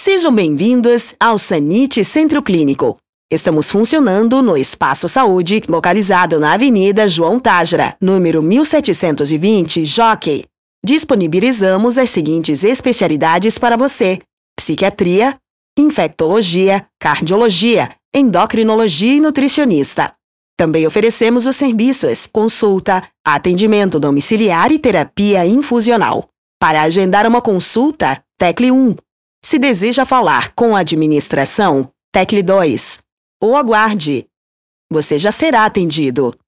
Sejam bem-vindos ao Sanite Centro Clínico. Estamos funcionando no Espaço Saúde, localizado na Avenida João Tágera, número 1720, Jockey. Disponibilizamos as seguintes especialidades para você: psiquiatria, infectologia, cardiologia, endocrinologia e nutricionista. Também oferecemos os serviços consulta, atendimento domiciliar e terapia infusional. Para agendar uma consulta, tecle 1. Se deseja falar com a administração, tecle 2. Ou aguarde. Você já será atendido.